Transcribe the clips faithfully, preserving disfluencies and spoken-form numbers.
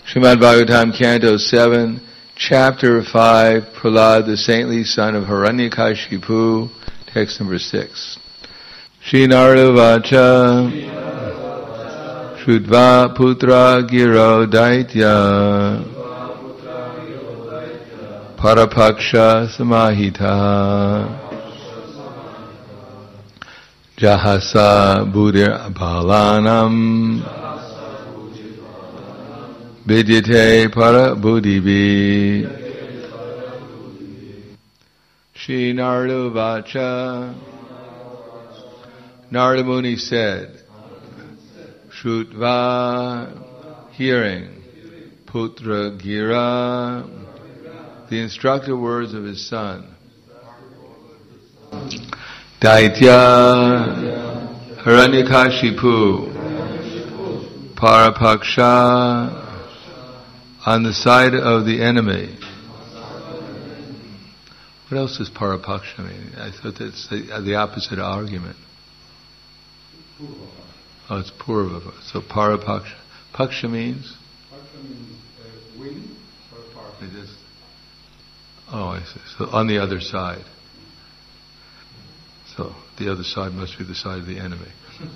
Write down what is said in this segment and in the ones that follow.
Srimad Bhagavatam, Canto seven, Chapter five, Prahlad, the saintly son of Hiranyakashipu, text number six. Shri Narada Vacha, Shrudva Putra Giro Daitya, Parapaksha Samahita, Jahasa Buddhir Balanam, Vidyate para buddhivi. Shri Narada Vacha. Narada Muni said, Shrutva, hearing, Putra Gira, the instructive words of his son, Daitya, Hiranyakashipu, Parapaksha, on the side of the enemy. What else does Parapaksha mean? I thought that's the, the opposite argument. Oh, it's Purva. So Parapaksha. Paksha means? Paksha means uh, wing or far. It is. Oh, I see. So on the other side. So the other side must be the side of the enemy.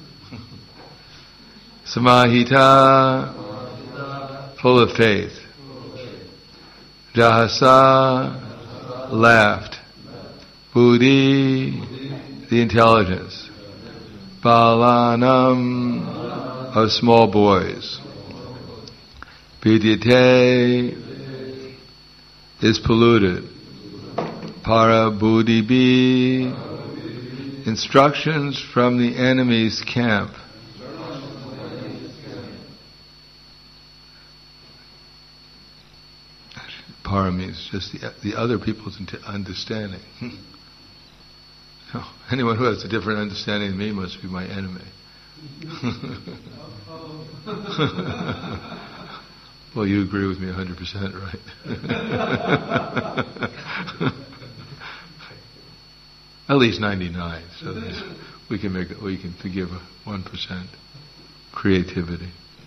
Samahita, full of faith. Jahasa, laughed. Buddhi, the intelligence. Balanam, of small boys. Vidyate, is polluted. Para buddhibi, instructions from the enemy's camp. Para means just the, the other people's understanding. No, anyone who has a different understanding than me must be my enemy. Well, you agree with me one hundred percent, right? At least ninety-nine, so that we can make we can forgive one percent creativity.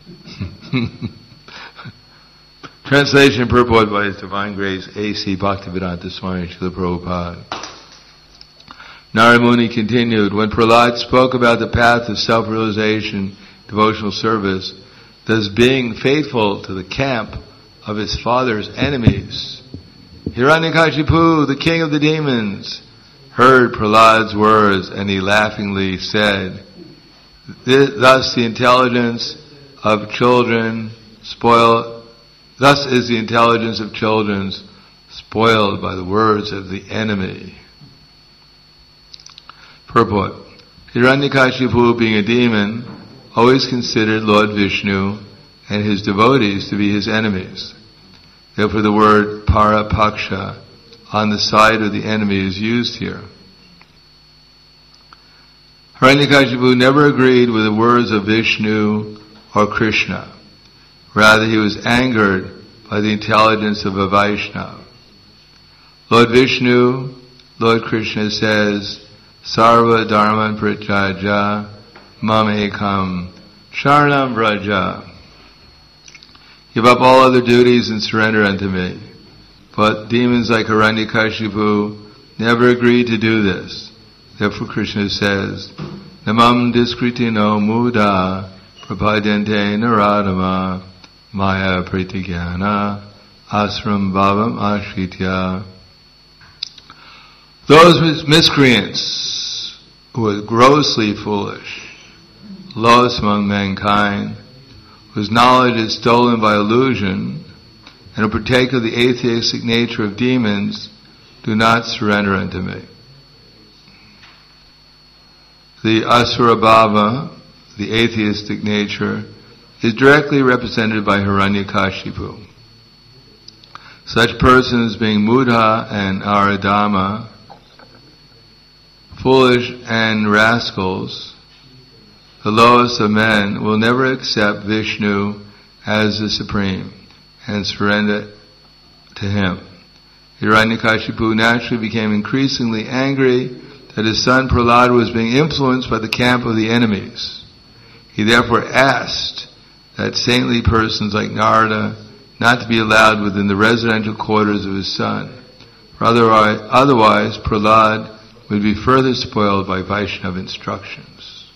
Translation and purport by His Divine Grace A C Bhaktivedanta Swami Srila Prabhupada. Narada Muni continued, when Prahlad spoke about the path of self-realization, devotional service, thus being faithful to the camp of his father's enemies, Hiranyakashipu, the king of the demons, heard Prahlad's words, and he laughingly said, thus the intelligence of children spoil Thus is the intelligence of children spoiled by the words of the enemy. Purport. Hiranyakashipu, being a demon, always considered Lord Vishnu and his devotees to be his enemies. Therefore the word Parapaksha, on the side of the enemy, is used here. Hiranyakashipu never agreed with the words of Vishnu or Krishna. Rather, he was angered by the intelligence of a Vaishnava. Lord Vishnu, Lord Krishna says, Sarva Dharman Pratyaja Mam Ekam Sharanam Vraja. Give up all other duties and surrender unto me. But demons like Hiranyakashipu never agreed to do this. Therefore Krishna says, Namam Diskritino Muda Prapadyante Naradama Maya Pratigyana Asram Bhavam Ashritya. Those miscreants who are grossly foolish, lowest among mankind, whose knowledge is stolen by illusion, and who partake of the atheistic nature of demons, do not surrender unto me. The Asura Bhava, the atheistic nature, is directly represented by Hiranyakashipu. Such persons being Mudha and Aradama, foolish and rascals, the lowest of men, will never accept Vishnu as the supreme and surrender to him. Hiranyakashipu naturally became increasingly angry that his son Prahlad was being influenced by the camp of the enemies. He therefore asked that saintly persons like Narada not to be allowed within the residential quarters of his son. For otherwise, otherwise Prahlad would be further spoiled by Vaishnava instructions.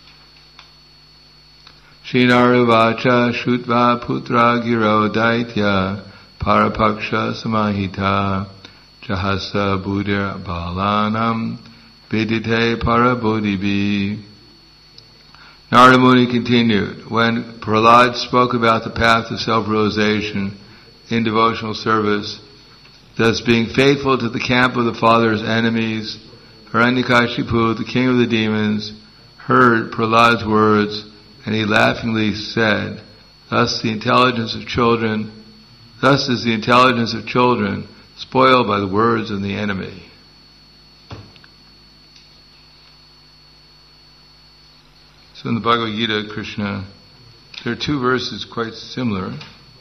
Shinaruvacha Shutva Putra Giro Daitya Parapaksha Samahita Jahasa Buddha Balanam Vidite Parabodhibi. Narada Muni continued, when Prahlad spoke about the path of self-realization in devotional service, thus being faithful to the camp of the father's enemies, Hiranyakashipu, the king of the demons, heard Prahlad's words, and he laughingly said, Thus the intelligence of children, thus is the intelligence of children spoiled by the words of the enemy. So in the Bhagavad Gita, Krishna, there are two verses quite similar.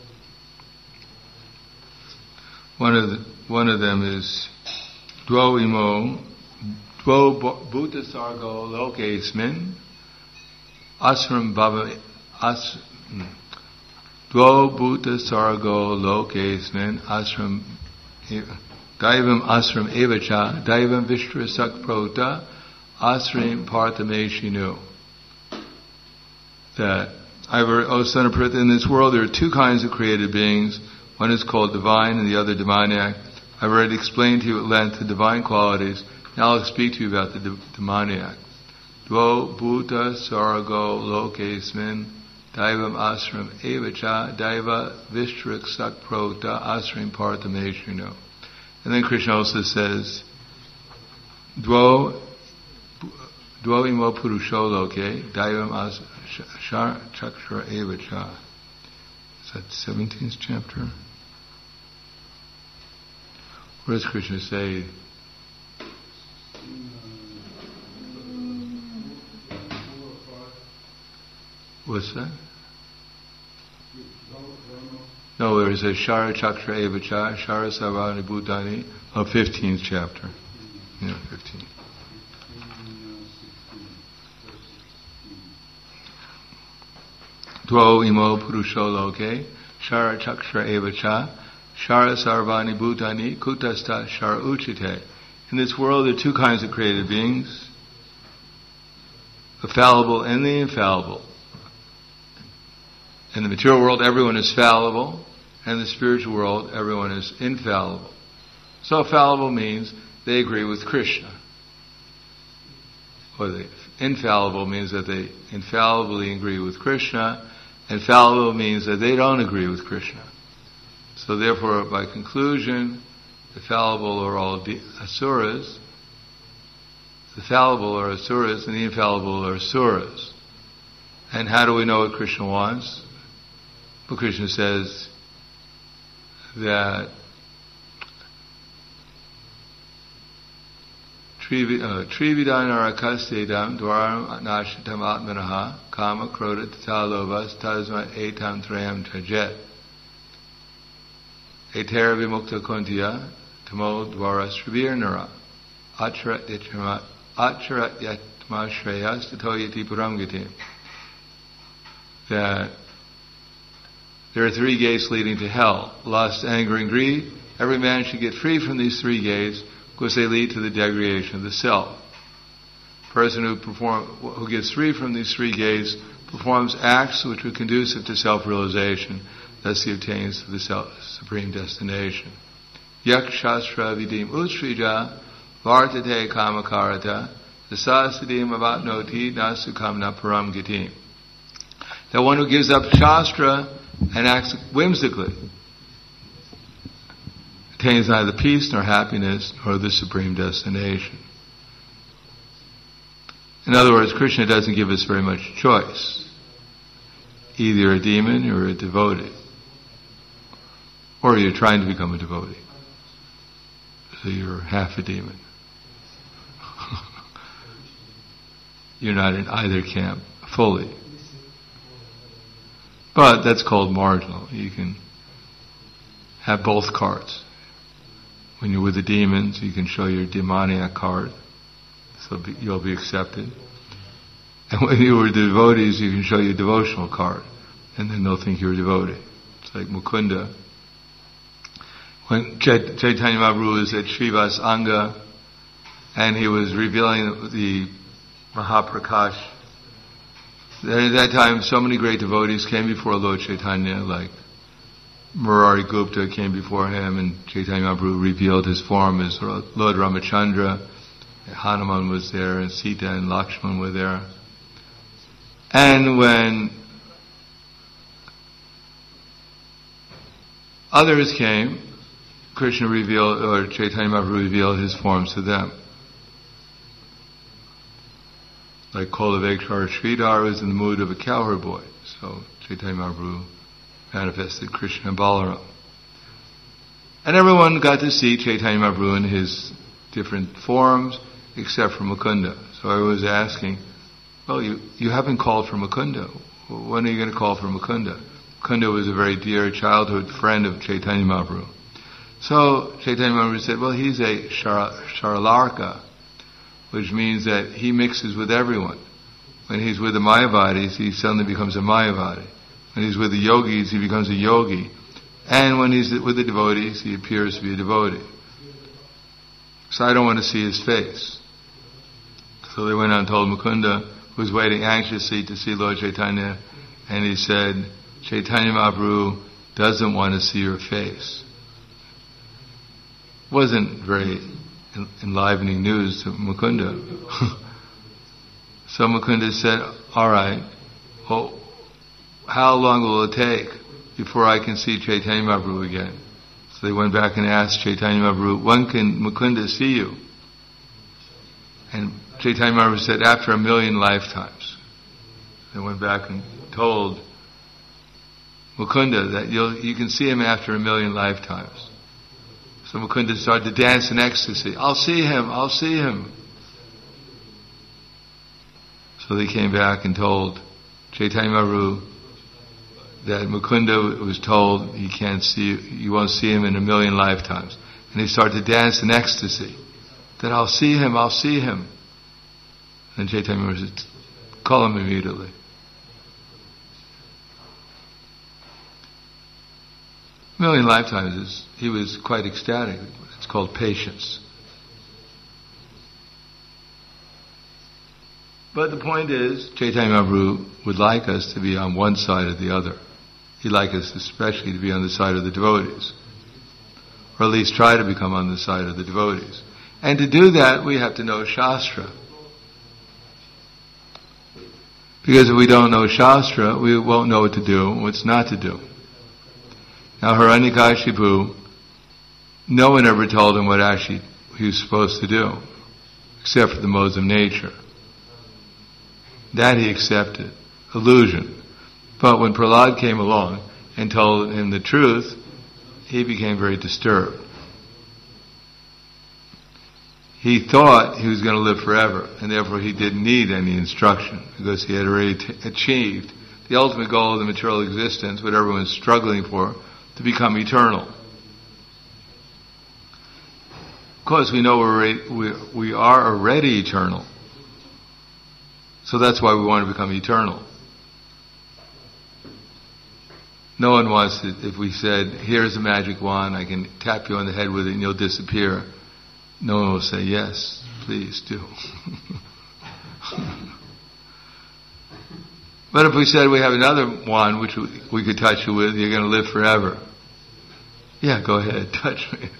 One of the, one of them is Dvo imo, Dvo bhuta sargo lokesmin, asram bhava, as, Dvo bhuta sargo lokesmin, asram, daivam asram evacha, daivam vishtra sakprota, asram parthameshinu. That, O son of Pritha, in this world there are two kinds of created beings. One is called divine and the other demoniac. I've already explained to you at length the divine qualities. Now I'll speak to you about the de- demoniac. Dvo bhuta sargo lokesmin daivam asram evacha daiva vishtrik sakprota asram parthameshino. And then Krishna also says, Dvo Dvo imo purusho loke daivam asram Shar Chakshara Evacha. Is that seventeenth chapter? What does Krishna say? What's that? No, where it says Shara Chakshara Evacha, Shara Sarvani Bhutani, oh, fifteenth chapter. Yeah, fifteen. Dvo imo purusho loke, shara chakshara evacha, shara sarvani bhutani, kutasta shara uchite. In this world there are two kinds of created beings, the fallible and the infallible. In the material world everyone is fallible, and in the spiritual world everyone is infallible. So fallible means they agree with Krishna. Or the infallible means that they infallibly agree with Krishna. Infallible means that they don't agree with Krishna. So therefore, by conclusion, the fallible are all de- asuras, the fallible are asuras, and the infallible are asuras. And how do we know what Krishna wants? Well, Krishna says that Trividanarakasedam dwaram nashitam atmanaha kama kroda tatalovas tasma etam trayam tajet etera vimukta kuntiya tamo dwaras tribirnara acharat yatma acharat yatma shreyas tatoyati puramgatim. That there are three gates leading to hell: lust, anger, and greed. Every man should get free from these three gates, because they lead to the degradation of the self. A person who perform, who gets free from these three gates performs acts which are conducive to self-realization, thus he obtains the self, supreme destination. Yak shastra vidim utsrija vartate kamakarata dasasidim avatnoti nasukamna param gitim. That one who gives up shastra and acts whimsically attains neither peace nor happiness nor the supreme destination. In other words, Krishna doesn't give us very much choice. Either you're a demon or a devotee. Or you're trying to become a devotee. So you're half a demon. You're not in either camp fully. But that's called marginal. You can have both cards. When you're with the demons, you can show your demoniac card, so be, you'll be accepted. And when you're with the devotees, you can show your devotional card, and then they'll think you're a devotee. It's like Mukunda when Chait- Chaitanya Mahaprabhu was at Srivas Anga and he was revealing the Mahaprakash, at that time so many great devotees came before Lord Chaitanya, like Murari Gupta came before him, and Chaitanya Mahaprabhu revealed his form as Lord Ramachandra. Hanuman was there, and Sita and Lakshman were there. And when others came, Krishna revealed, or Chaitanya Mahaprabhu revealed his forms to them. Like Kolavekshara Sridhar was in the mood of a cowherd boy, so Chaitanya Mahaprabhu manifested Krishna and Balaram. And everyone got to see Chaitanya Mahaprabhu in his different forms, except for Mukunda. So I was asking, well, you, you haven't called for Mukunda. When are you going to call for Mukunda? Mukunda was a very dear childhood friend of Chaitanya Mahaprabhu. So Chaitanya Mahaprabhu said, well, he's a shara, Sharalarka, which means that he mixes with everyone. When he's with the Mayavadis, he suddenly becomes a Mayavadi. When he's with the yogis, he becomes a yogi. And when he's with the devotees, he appears to be a devotee. So I don't want to see his face. So they went out and told Mukunda, who was waiting anxiously to see Lord Chaitanya, and he said, Chaitanya Mahaprabhu doesn't want to see your face. Wasn't very enlivening news to Mukunda. So Mukunda said, all right, well, how long will it take before I can see Chaitanya Mahaprabhu again? So they went back and asked Chaitanya Mahaprabhu, when can Mukunda see you? And Chaitanya Mahaprabhu said, after a million lifetimes. They went back and told Mukunda that you'll, you can see him after a million lifetimes. So Mukunda started to dance in ecstasy. I'll see him, I'll see him. So they came back and told Chaitanya Mahaprabhu that Mukunda was told he can't see, you won't see him in a million lifetimes. And he started to dance in ecstasy. That I'll see him, I'll see him. And Chaitanya Mahaprabhu said, call him immediately. A million lifetimes is, he was quite ecstatic. It's called patience. But the point is, Chaitanya Mahaprabhu would like us to be on one side or the other. He'd like us especially to be on the side of the devotees. Or at least try to become on the side of the devotees. And to do that, we have to know Shastra. Because if we don't know Shastra, we won't know what to do and what's not to do. Now Hiranyakashipu, no one ever told him what actually he was supposed to do, except for the modes of nature. That he accepted. Illusion. But when Prahlad came along and told him the truth, he became very disturbed. He thought he was going to live forever, and therefore he didn't need any instruction, because he had already t- achieved the ultimate goal of the material existence, what everyone's struggling for, to become eternal. Of course, we know we're already, we, we are already eternal. So that's why we want to become eternal. No one wants to, if we said, here's a magic wand, I can tap you on the head with it and you'll disappear. No one will say, yes, please do. But if we said we have another wand which we, we could touch you with, you're going to live forever. Yeah, go ahead, touch me.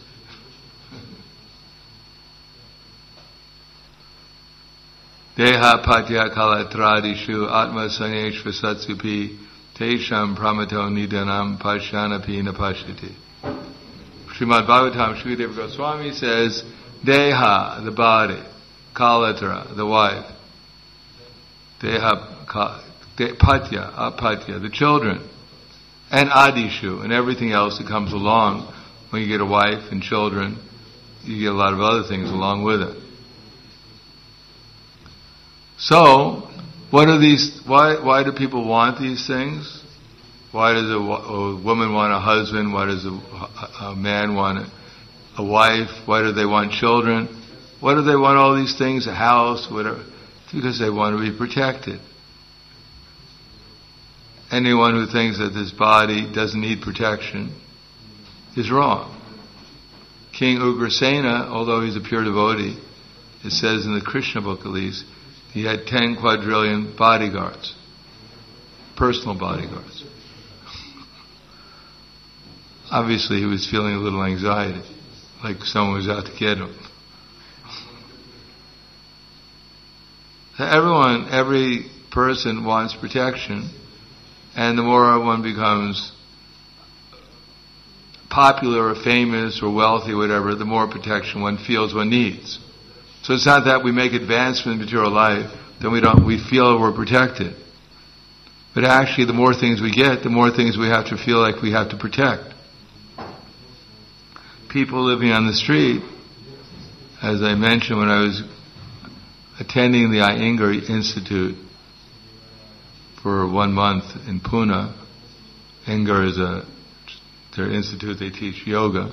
Deha patya kalatradishu atma saneshva satsupi tesham pramato nidanam pashyanapi napashyati. Srimad Bhagavatam, Shukadeva Goswami says, Deha, the body, Kalatra, the wife, Deha, Patya, Apatya, the children, and Adishu, and everything else that comes along. When you get a wife and children, you get a lot of other things along with it. So, what are these, why, why do people want these things? Why does a, a woman want a husband? Why does a, a man want a, a wife? Why do they want children? Why do they want all these things? A house, whatever? It's because they want to be protected. Anyone who thinks that this body doesn't need protection is wrong. King Ugrasena, although he's a pure devotee, it says in the Krishna book at least, he had ten quadrillion bodyguards, personal bodyguards. Obviously he was feeling a little anxiety, like someone was out to get him. Everyone, every person wants protection, and the more one becomes popular or famous or wealthy or whatever, the more protection one feels one needs. So it's not that we make advancement in material life, then we don't, we feel we're protected. But actually the more things we get, the more things we have to feel like we have to protect. People living on the street, as I mentioned when I was attending the Iyengar Institute for one month in Pune. Iyengar is a, their institute, they teach yoga.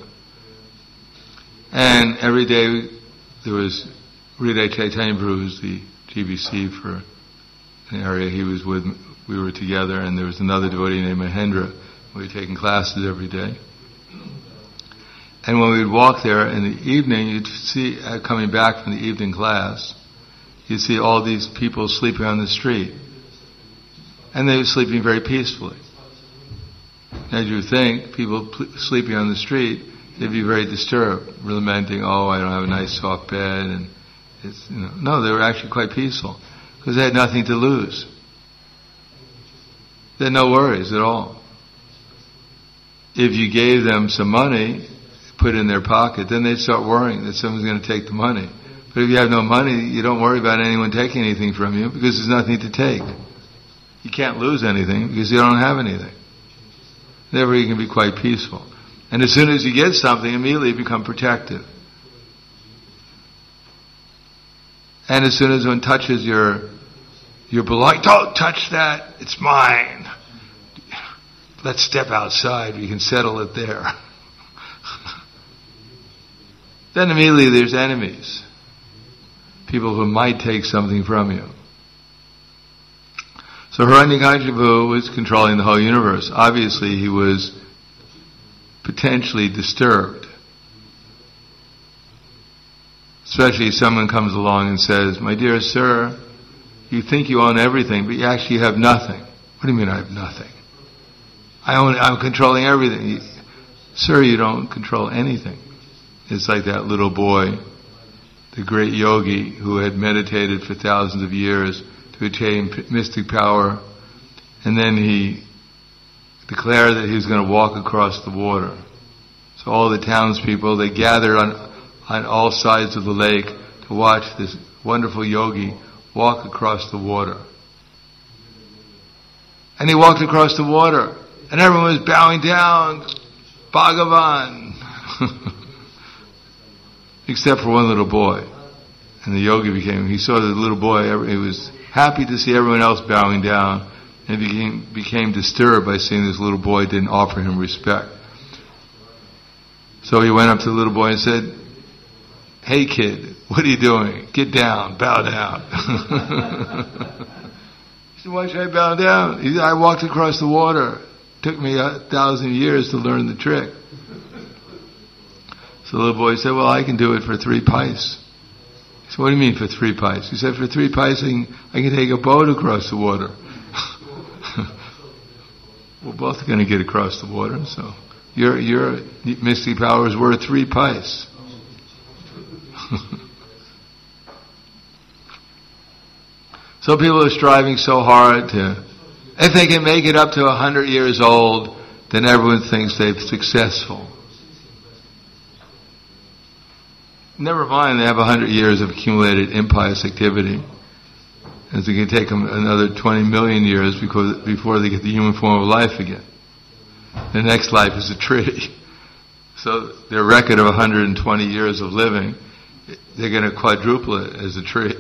And every day there was Hriday Chaitanya Prabhu, who's the G B C for an area he was with, we were together, and there was another devotee named Mahendra. We were taking classes every day. And when we'd walk there in the evening, you'd see, uh, coming back from the evening class, you'd see all these people sleeping on the street. And they were sleeping very peacefully. As you think, people pl- sleeping on the street, they'd be very disturbed, lamenting, oh, I don't have a nice soft bed, and it's, you know. No, they were actually quite peaceful, because they had nothing to lose. They had no worries at all. If you gave them some money, put in their pocket, then they'd start worrying that someone's going to take the money. But if you have no money, you don't worry about anyone taking anything from you, because there's nothing to take. You can't lose anything because you don't have anything. Therefore you can be quite peaceful. And as soon as you get something, immediately you become protective. And as soon as one touches your your belonging, don't touch that, it's mine. Let's step outside, we can settle it there. Then immediately there's enemies. People who might take something from you. So Hiranyakashipu was controlling the whole universe. Obviously he was potentially disturbed. Especially if someone comes along and says, my dear sir, you think you own everything, but you actually have nothing. What do you mean I have nothing? I own, I'm controlling everything. Sir, you don't control anything. It's like that little boy, the great yogi who had meditated for thousands of years to attain mystic power, and then he declared that he was going to walk across the water. So all the townspeople, they gathered on, on all sides of the lake to watch this wonderful yogi walk across the water. And he walked across the water, and everyone was bowing down, Bhagavan, except for one little boy. And the yogi became, he saw the little boy, he was happy to see everyone else bowing down, and became, became disturbed by seeing this little boy didn't offer him respect. So he went up to the little boy and said, hey kid, what are you doing? Get down, bow down. He said, why should I bow down? He said, I walked across the water. It took me a thousand years to learn the trick. So the little boy said, well, I can do it for three pice. He said, what do you mean for three pice? He said, for three pice I can, I can take a boat across the water. We're both going to get across the water, so your your mystic power is worth three pice. So people are striving so hard to, if they can make it up to a hundred years old, then everyone thinks they're successful. Never mind, they have a hundred years of accumulated impious activity. As it can take them another twenty million years because, before they get the human form of life again. The next life is a tree. So their record of one hundred twenty years of living, they're going to quadruple it as a tree.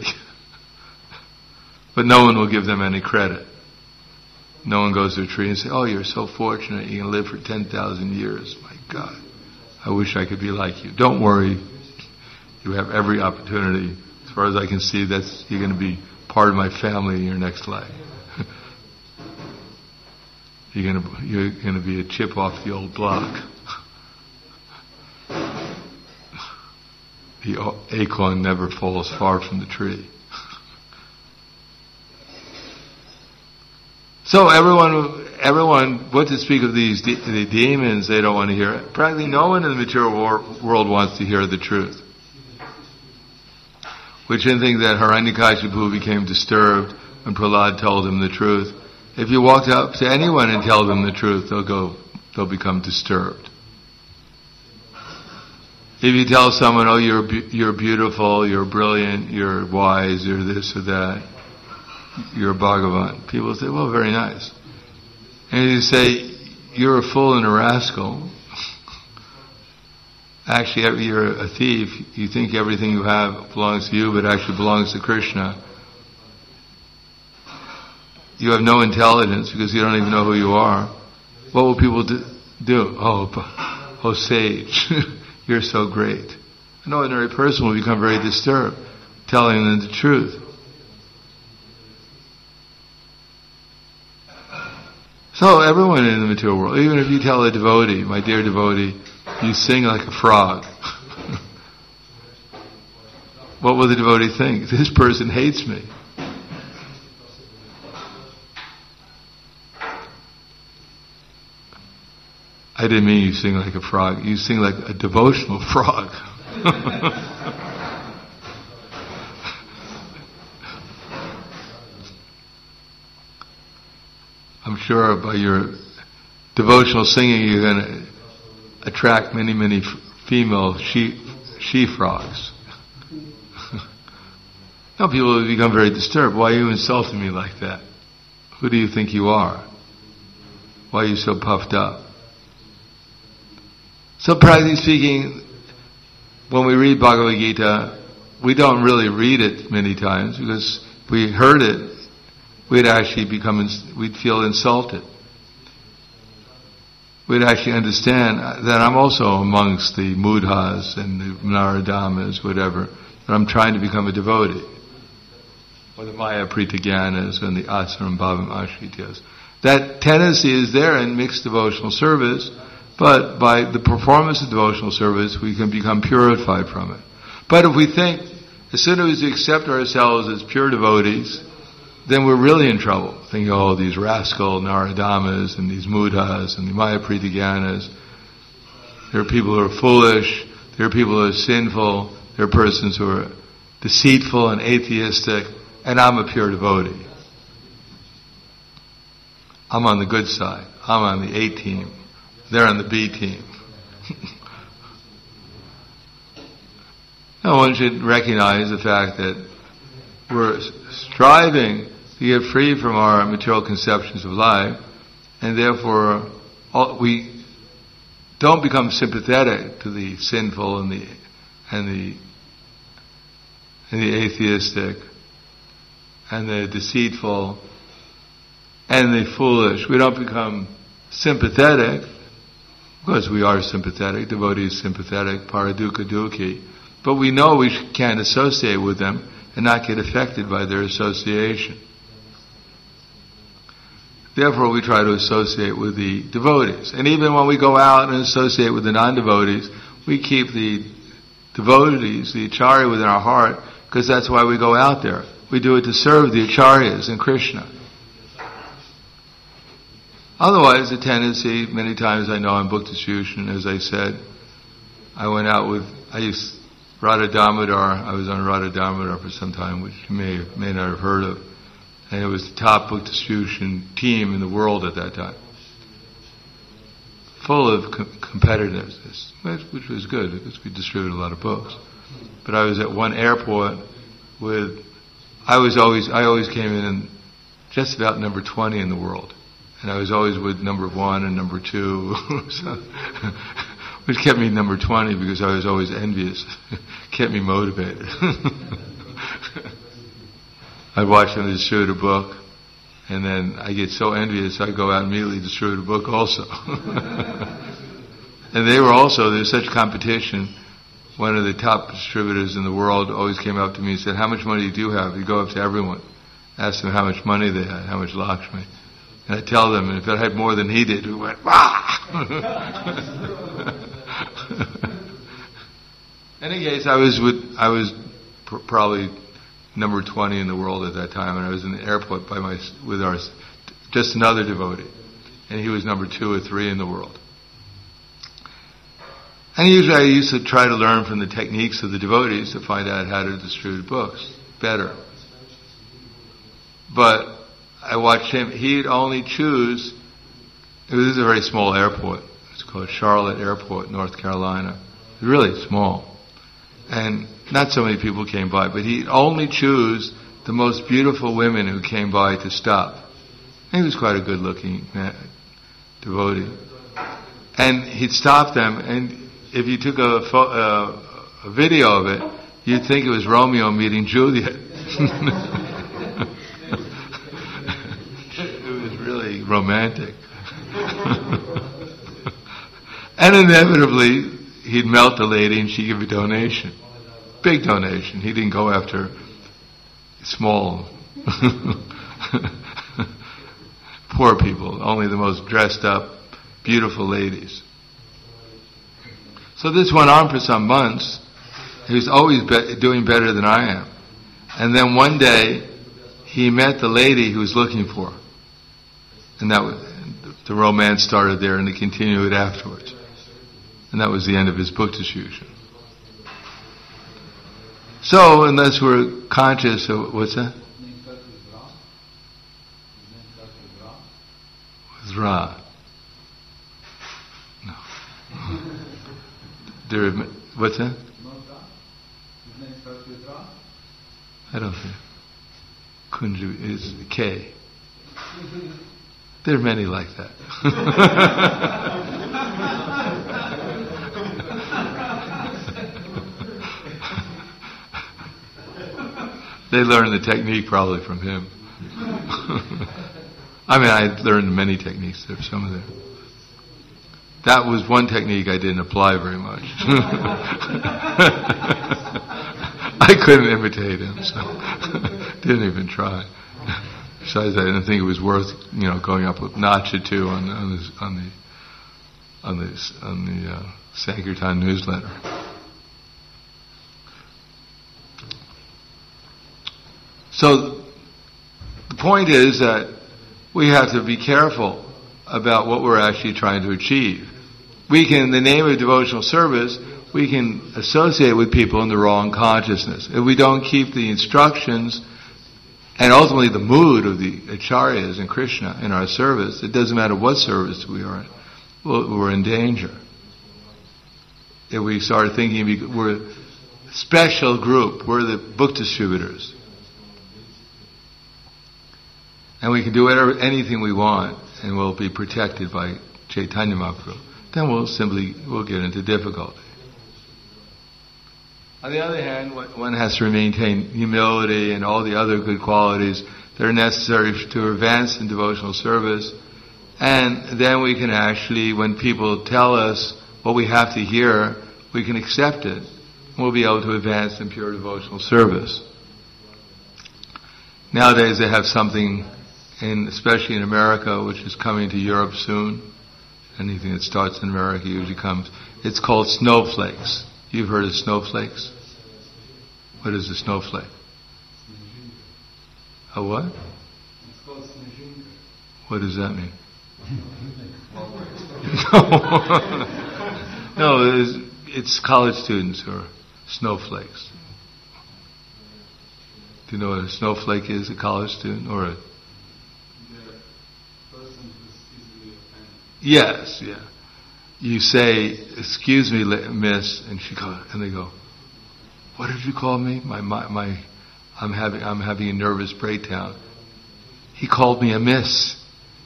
But no one will give them any credit. No one goes to a tree and says, oh, you're so fortunate, you can live for ten thousand years. My God, I wish I could be like you. Don't worry. You have every opportunity. As far as I can see, that's you're going to be part of my family in your next life. you're going to you're going to be a chip off the old block. the acorn never falls far from the tree. So everyone, everyone, what to speak of these de- the demons? They don't want to hear it. Practically no one in the material wor- world wants to hear the truth. We shouldn't think that Hiranyakashipu became disturbed when Prahlad told him the truth. If you walked up to anyone and tell them the truth, they'll go, they'll become disturbed. If you tell someone, oh, you're you're beautiful, you're brilliant, you're wise, you're this or that, you're a Bhagavan, people say, well, very nice. And if you say, you're a fool and a rascal, actually you're a thief, you think everything you have belongs to you, but actually belongs to Krishna. You have no intelligence because you don't even know who you are. What will people do? do? Oh, oh, sage, you're so great. An ordinary person will become very disturbed, telling them the truth. So everyone in the material world, even if you tell a devotee, my dear devotee, you sing like a frog, what will the devotee think? This person hates me. I didn't mean you sing like a frog. You sing like a devotional frog. I'm sure by your devotional singing you're going to attract many, many f- female she, she frogs. Now people will become very disturbed. Why are you insulting me like that? Who do you think you are? Why are you so puffed up? So practically speaking, when we read Bhagavad Gita, we don't really read it many times because if we heard it, we'd actually become, we'd feel insulted. We'd actually understand that I'm also amongst the Mudhas and the Naradamas, whatever, that I'm trying to become a devotee. Or the Maya Pritagyanas and the Asaram Bhavam Ashrityas. That tendency is there in mixed devotional service, but by the performance of devotional service, we can become purified from it. But if we think, as soon as we accept ourselves as pure devotees, then we're really in trouble. Thinking, oh, these rascal Naradamas and these Mudhas and the Maya Pritagyanas, there are people who are foolish, there are people who are sinful, there are persons who are deceitful and atheistic, and I'm a pure devotee. I'm on the good side. I'm on the A team. They're on the B team. Now one should recognize the fact that we're striving to get free from our material conceptions of life, and therefore all, we don't become sympathetic to the sinful and the and the and the atheistic and the deceitful and the foolish. We don't become sympathetic. Of course, we are sympathetic. Devotee is sympathetic, paradukkha dukhi. But we know we can't associate with them and not get affected by their association. Therefore, we try to associate with the devotees. And even when we go out and associate with the non-devotees, we keep the devotees, the acharya, within our heart, because that's why we go out there. We do it to serve the acharyas and Krishna. Otherwise, the tendency, many times I know in book distribution, as I said, I went out with, I used Radha Damodar, I was on Radha Damodar for some time, which you may, may not have heard of. And it was the top book distribution team in the world at that time. Full of com- competitiveness, which was good because we distributed a lot of books. But I was at one airport with, I was always, I always came in just about number twenty in the world. And I was always with number one and number two, so, which kept me number twenty because I was always envious. Kept me motivated. I'd watch them distribute a book, and then I get so envious I go out and immediately distribute a book also. And they were also, there's such competition. One of the top distributors in the world always came up to me and said, how much money do you have? You go up to everyone, ask them how much money they had, how much Lakshmi. And I tell them, and if I had more than he did, we went, wah! any case, I was with, I was pr- probably number twenty in the world at that time, and I was in the airport by my, with our, just another devotee. And he was number two or three in the world. And usually I used to try to learn from the techniques of the devotees to find out how to distribute books better. But I watched him, he'd only choose, it was a very small airport. It's called Charlotte Airport, North Carolina. Really small. And not so many people came by, but he'd only choose the most beautiful women who came by to stop. And he was quite a good looking man, devotee. And he'd stop them, and if you took a, pho- uh, a video of it, you'd think it was Romeo meeting Juliet. It was really romantic. And inevitably, he'd melt the lady and she'd give a donation. Big donation. He didn't go after small, poor people, only the most dressed up, beautiful ladies. So this went on for some months. He was always be- doing better than I am. And then one day, he met the lady he was looking for. And that was, the romance started there, and they continued it afterwards. And that was the end of his book distribution. So, unless we're conscious of, what's that? It's Ra. No. There, what's that? I don't think. Kunju is K. There are many like that. They learned the technique probably from him. I mean, I learned many techniques there, some of them. That was one technique I didn't apply very much. I couldn't imitate him, so didn't even try. Besides, I didn't think it was worth, you know, going up with notch or two on, on, this, on the on the on the uh, Sankirtan newsletter. So the point is that we have to be careful about what we're actually trying to achieve. We can, in the name of devotional service, we can associate with people in the wrong consciousness. If we don't keep the instructions and ultimately the mood of the acharyas and Krishna in our service, it doesn't matter what service we are in, we're in danger. If we start thinking we're a special group, we're the book distributors, and we can do whatever, anything we want, and we'll be protected by Chaitanya Mahaprabhu, then we'll simply, we'll get into difficulty. On the other hand, one has to maintain humility and all the other good qualities that are necessary to advance in devotional service. And then we can actually, when people tell us what we have to hear, we can accept it. And we'll be able to advance in pure devotional service. Nowadays they have something, in, especially in America, which is coming to Europe soon. Anything that starts in America usually comes. It's called snowflakes. You've heard of snowflakes? What is a snowflake? A what? It's called snezhinka. What does that mean? no, no it's, it's college students who are snowflakes. Do you know what a snowflake is, a college student? Or a... The person who's easily offended. Yes, yeah. You say, "Excuse me, miss," and she goes, and they go, "What did you call me? My, my, my, I'm having, I'm having a nervous breakdown." He called me a miss.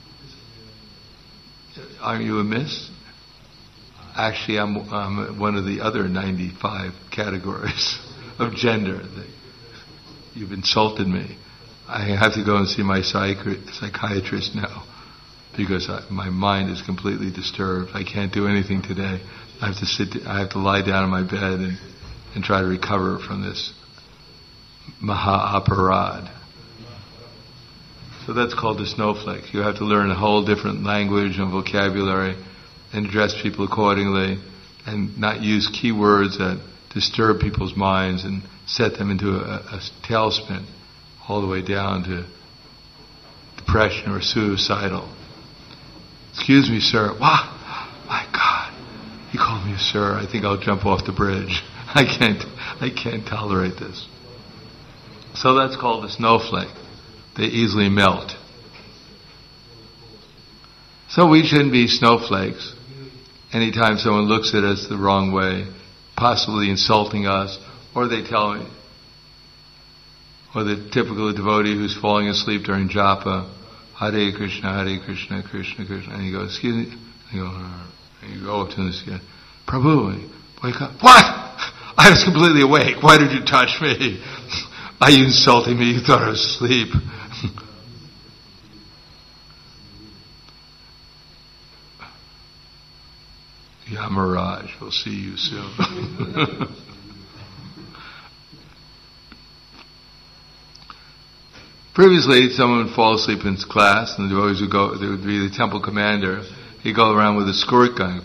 Are you a miss? Actually, I'm, I'm one of the other ninety-five categories of gender. You've insulted me. I have to go and see my psychi- psychiatrist now. Because I, my mind is completely disturbed. I can't do anything today. I have to sit. I have to lie down in my bed and, and try to recover from this maha aparad. So that's called the snowflake. You have to learn a whole different language and vocabulary, and address people accordingly, and not use keywords that disturb people's minds and set them into a, a tailspin all the way down to depression or suicidal. Excuse me, sir. Wow, my God, he called me sir. I think I'll jump off the bridge. I can't, I can't tolerate this. So that's called a snowflake. They easily melt. So we shouldn't be snowflakes. Anytime someone looks at us the wrong way, possibly insulting us, or they tell me, or the typical devotee who's falling asleep during japa, Hare Krishna, Hare Krishna, Krishna Krishna, and you go, excuse me, and you go, and you go up to him and say, Prabhu, wake up. What? I was completely awake. Why did you touch me? Are you insulting me? You thought I was asleep. Yamaraj, we'll see you soon. Previously, someone would fall asleep in class, and the devotees would go, there would be the temple commander. He'd go around with a squirt gun.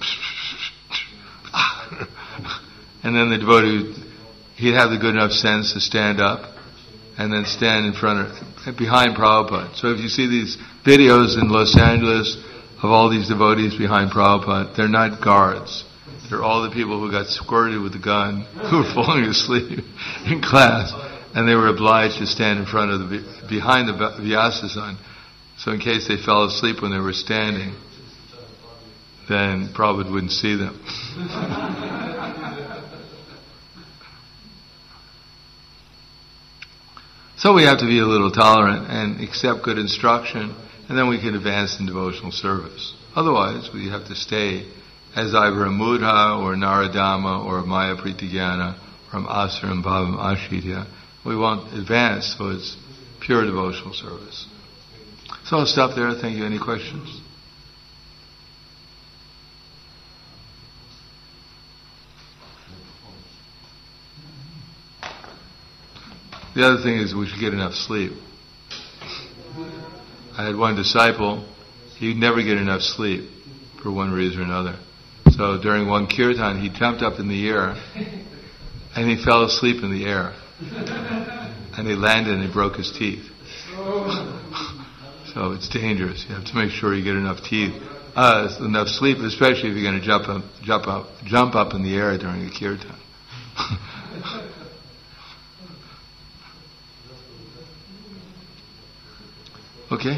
And then the devotee would, he'd have the good enough sense to stand up and then stand in front of, behind Prabhupada. So if you see these videos in Los Angeles of all these devotees behind Prabhupada, they're not guards. They're all the people who got squirted with the gun, who were falling asleep in class, and they were obliged to stand in front of the, behind the Vyasasan. So in case they fell asleep when they were standing, then Prabhupada wouldn't see them. So we have to be a little tolerant and accept good instruction, and then we can advance in devotional service. Otherwise, we have to stay as either a Mudha or Naradama or a Maya Pritigyana or an Asaram Bhavam Ashitya. We won't advance towards pure devotional service. So I'll stop there. Thank you. Any questions? The other thing is we should get enough sleep. I had one disciple, he'd never get enough sleep for one reason or another. So during one kirtan, he jumped up in the air and he fell asleep in the air. And he landed and he broke his teeth. So it's dangerous. You have to make sure you get enough teeth, uh, enough sleep, especially if you're going to jump up, jump up, jump up in the air during a kirtan. Okay.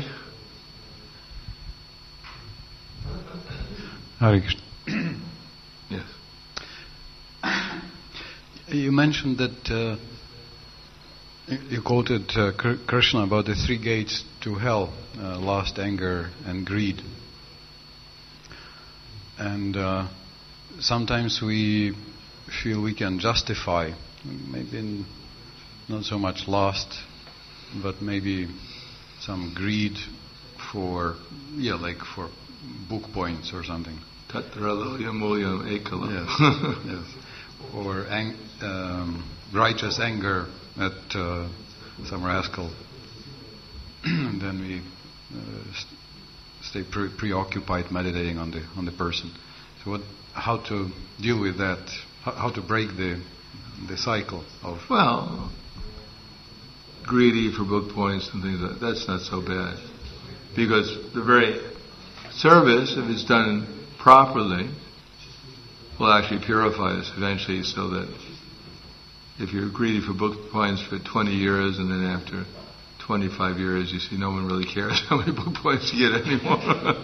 Hare Krishna. Yes. You mentioned that uh, you quoted uh, Krishna about the three gates to hell: uh, lust, anger, and greed. And uh, sometimes we feel we can justify, maybe in not so much lust, but maybe some greed for, yeah, like for book points or something. Tatralayam mulyam ekala. Yes, yes. Or ang- um, righteous anger at uh, some rascal. And then we uh, st- stay pre- preoccupied meditating on the on the person. So what? How to deal with that? How, how to break the the cycle of? Well, greedy for book points and things like that, that's not so bad. Because the very service, if it's done properly, will actually purify us eventually, so that if you're greedy for book points for twenty years and then after twenty-five years you see no one really cares how many book points you get anymore.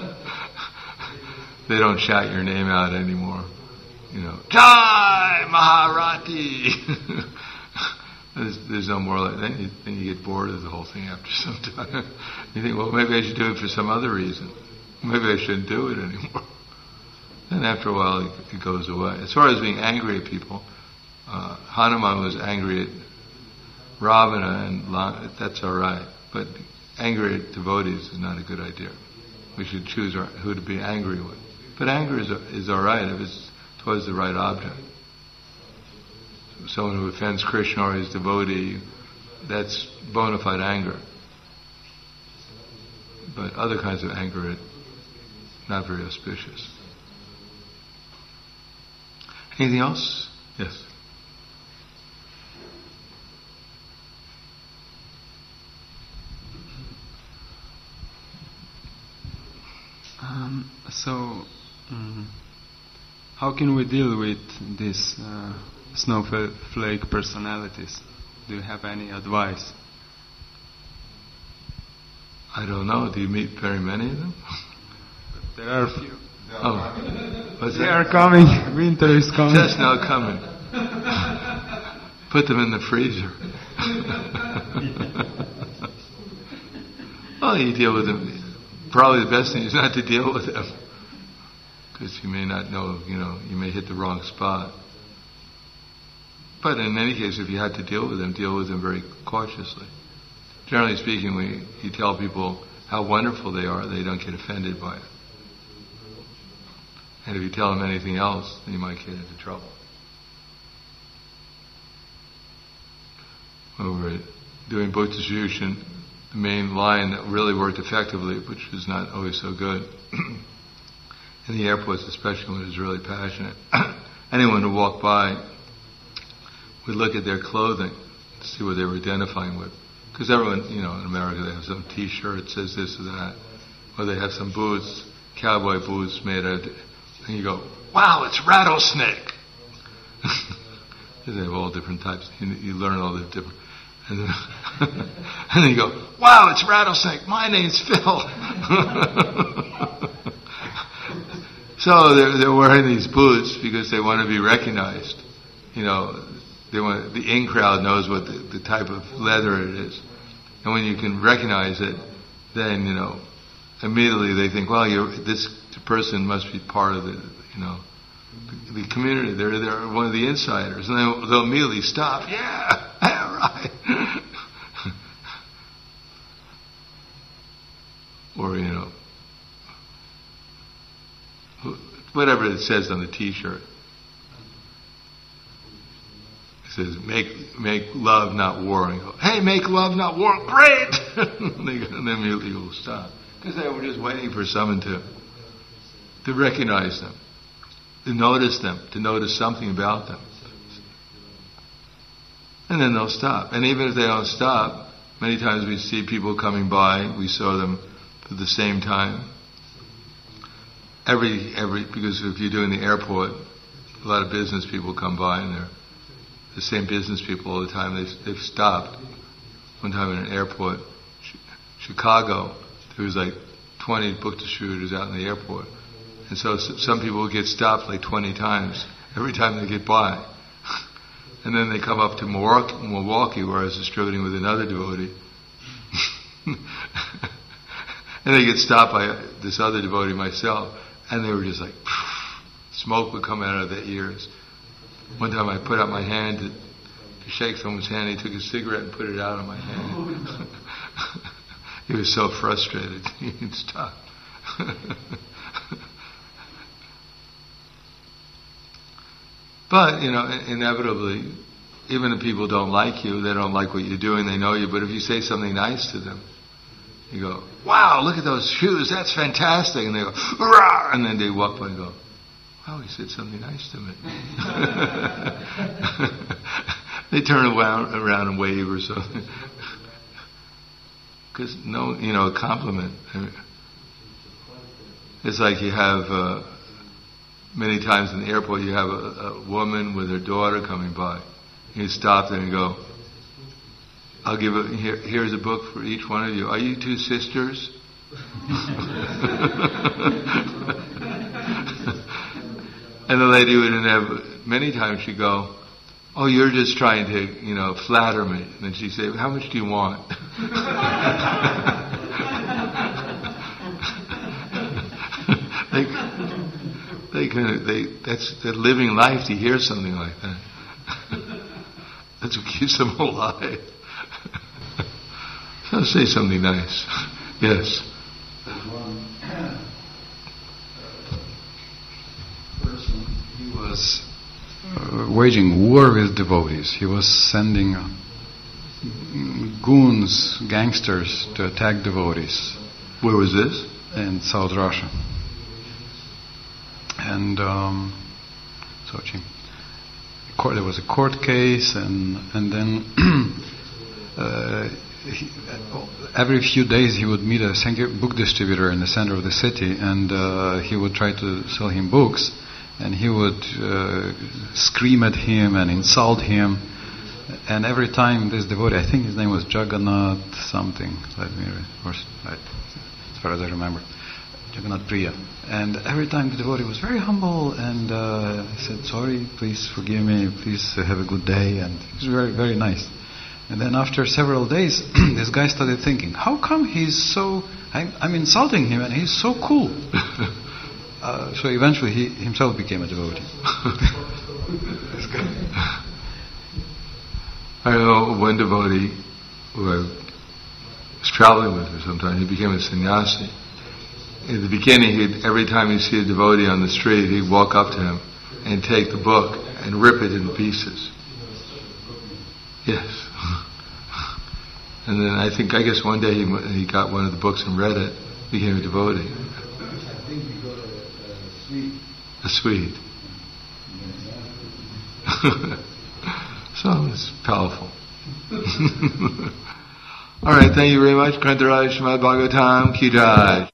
They don't shout your name out anymore. You know, Jai Maharati! There's, there's no more like that. You, then you get bored of the whole thing after some time. You think, well, maybe I should do it for some other reason. Maybe I shouldn't do it anymore. Then after a while, it, it goes away. As far as being angry at people, uh, Hanuman was angry at Ravana, and La- that's all right. But angry at devotees is not a good idea. We should choose our, who to be angry with. But anger is is all right if it's towards the right object. Someone who offends Krishna or his devotee, that's bona fide anger. But other kinds of anger are not very auspicious. Anything else? Yes. So, um, how can we deal with these uh, snowflake personalities? Do you have any advice? I don't know. Do you meet very many of them? There are a few. Oh, what's They that? are coming. Winter is coming. Just now coming. Put them in the freezer. Well, you deal with them. Probably the best thing is not to deal with them, because you may not know. You know, you may hit the wrong spot. But in any case, if you had to deal with them, deal with them very cautiously. Generally speaking, when you tell people how wonderful they are, they don't get offended by it. And if you tell them anything else, then you might get into trouble. When we were doing book distribution, the main line that really worked effectively, which was not always so good, in the airports especially when it was really passionate, anyone who walked by would look at their clothing to see what they were identifying with. Because everyone, you know, in America they have some T-shirt that says this or that, or they have some boots, cowboy boots made out of, and you go, wow, it's rattlesnake! They have all different types. You, you learn all the different... And then, and then you go, wow, it's rattlesnake. My name's Phil. So they're, they're wearing these boots because they want to be recognized. You know, they want, the in crowd knows what the, the type of leather it is. And when you can recognize it, then, you know, immediately they think, well, you're, this person must be part of the, you know, the, the community. They're, they're one of the insiders. And they'll, they'll immediately stop. Yeah, yeah, right. Or, you know, whatever it says on the T-shirt. It says, make make love, not war. And you go, hey, make love, not war. Great! And then immediately will stop. Because they were just waiting for someone to, to recognize them, to notice them, to notice something about them. And then they'll stop. And even if they don't stop, many times we see people coming by, we saw them at the same time. Every, every, because if you're doing the airport, a lot of business people come by and they're the same business people all the time. They, they've stopped. One time in an airport, Chicago, there was like twenty book distributors out in the airport. And so some people get stopped like twenty times every time they get by. And then they come up to Milwaukee, Milwaukee where I was distributing with another devotee. And they get stopped by this other devotee, myself, and they were just like, smoke would come out of their ears. One time I put out my hand to, to shake someone's hand, he took a cigarette and put it out of my hand. He was so frustrated, he stopped. But, you know, inevitably, even if people don't like you, they don't like what you're doing, they know you, but if you say something nice to them, you go, wow, look at those shoes, that's fantastic. And they go, rah! And then they walk by and go, wow, he said something nice to me. They turn around, around and wave or something. Because, no, you know, a compliment. It's like you have, uh, many times in the airport, you have a, a woman with her daughter coming by. You stop there and go, I'll give a, here, here's a book for each one of you. Are you two sisters? And the lady would have, many times she'd go, oh, you're just trying to, you know, flatter me. And then she'd say, how much do you want? they, they can, they, that's, they're living life to hear something like that. That's what keeps them alive. So say something nice. Yes. There's one person, he was uh, waging war with devotees. He was sending uh, goons, gangsters to attack devotees. Where was this? In South Russia. And um, Sochi. Court, there was a court case, and and then uh, he, every few days he would meet a Sankirtan book distributor in the center of the city, and uh, he would try to sell him books, and he would uh, scream at him and insult him. And every time this devotee, I think his name was Jagannath something, let me, or, as far as I remember, Jagannath Priya. And every time the devotee was very humble and uh, said, sorry, please forgive me, please have a good day, and he was very, very nice. And then after several days, this guy started thinking, how come he's so, I'm, I'm insulting him and he's so cool? uh, so eventually he himself became a devotee. I know one devotee who I was traveling with for some time, he became a sannyasi. In the beginning, he'd, every time he'd see a devotee on the street, he'd walk up to him and take the book and rip it into pieces. Yes. And then I think, I guess one day he, he got one of the books and read it, became a devotee. I think he got a, a sweet. A sweet. So it's powerful. All right, thank you very much. Krantaraj Srimad Bhagavatam Ki Jai.